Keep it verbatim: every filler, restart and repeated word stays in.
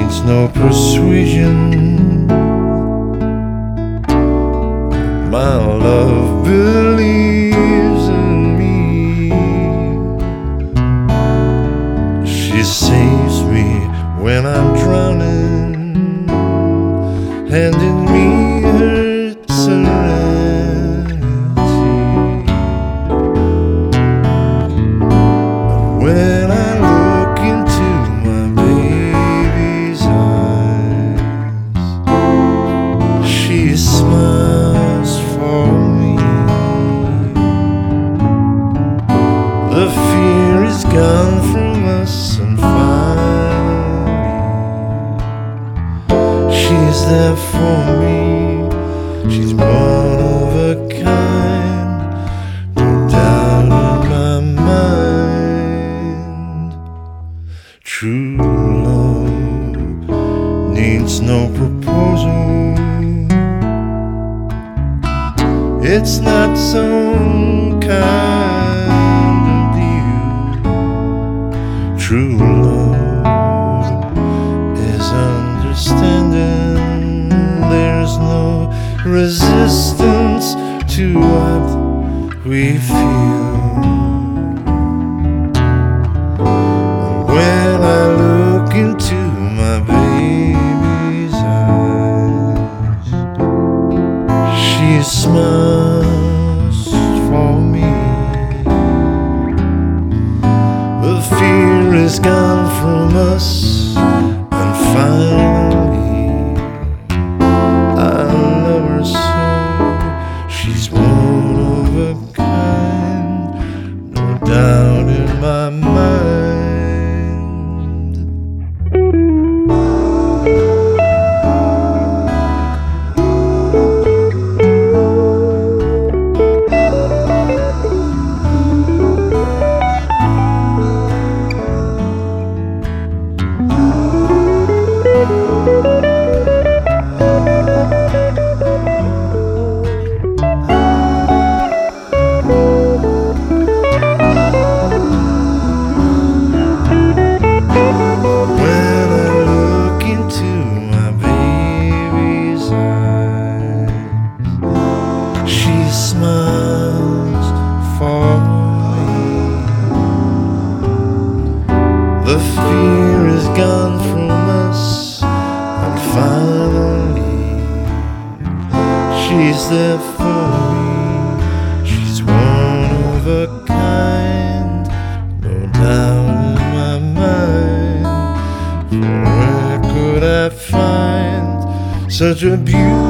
needs no persuasion. My love believes in me. She saves me when I'm drowning, handing me her serenity. When I look into my baby's eyes, she smiles for me. The fear is gone from us, and finally she's there for me. She's one of a kind, no doubt in my mind. True love needs no proposal. It's not some kind of deal. True love is understanding. There's no resistance to what we feel. When I look into my baby's eyes, she smiles for me. The fear is gone from us, and finally I love her so. She's one of a kind, no doubt in my mind. Smiles for me. The fear is gone from us, and finally she's there for me. She's one of a kind, no doubt in my mind. For where could I find such a beautiful